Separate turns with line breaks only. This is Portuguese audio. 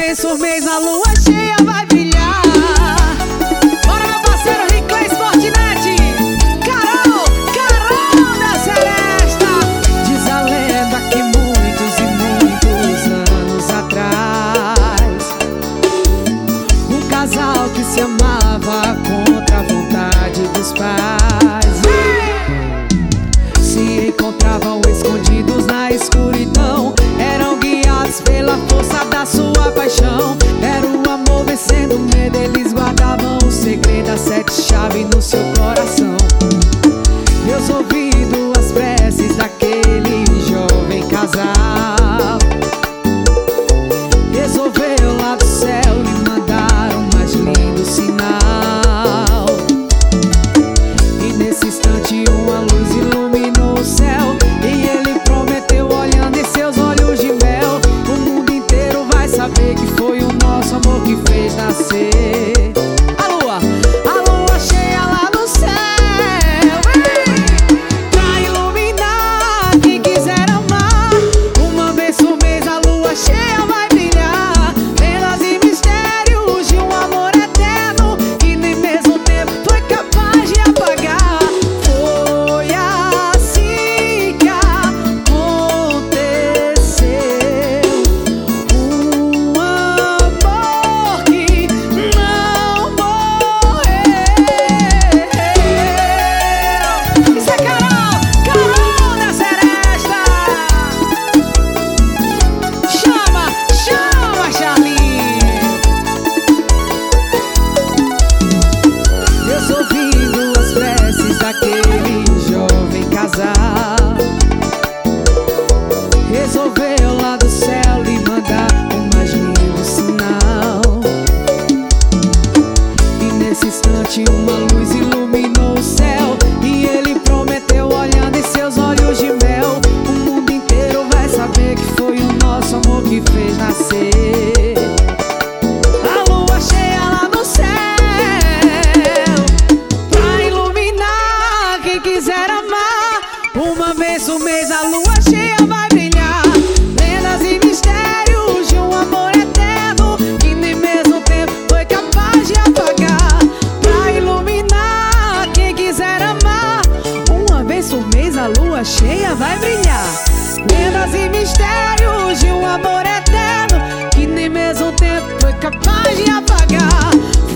vez por mês a lua cheia vai brilhar. Bora, meu parceiro Riclés Fortinet, Carol da Seresta. Diz a lenda que muitos e muitos anos atrás, um casal que se amava contra a vontade dos pais se encontravam escondidos na escuridão. Eram guiados pela força da sua paixão. Era o amor vencendo o medo. Eles guardavam o segredo, as 7 chaves no seu coração. Deus, ouvindo as preces daquele jovem casal, resolveu lá do céu lhe mandar um mais lindo sinal. E nesse instante uma luz iluminou o céu, e ele prometeu, olhando em seus olhos de mel: o mundo inteiro vai saber que foi o nosso amor que fez nascer a lua cheia lá no céu, pra iluminar quem quiser amar. Uma vez por mês a lua cheia vai brilhar, lendas e mistérios de um amor eterno que nem mesmo o tempo foi capaz de apagar. Foi assim que aconteceu, um amor que não morreu. Isso é Carol da Seresta. Chama, Charlinho. Deus, ouvindo as preces daquele jovem casal, resolveu lá do céu lhe mandar um mais lindo sinal. E nesse instante uma luz iluminou o céu, e ele prometeu, olhando em seus olhos de mel: o mundo inteiro vai saber que foi o nosso amor que fez nascer a lua cheia lá no céu, pra iluminar quem quiser amar. Uma vez por mês a lua cheia vai brilhar, lendas e mistérios de um amor eterno que nem mesmo o tempo foi capaz de apagar. Pra iluminar quem quiser amar, uma vez por mês a lua cheia vai brilhar, lendas e mistérios de um amor eterno que nem mesmo o tempo foi capaz de apagar.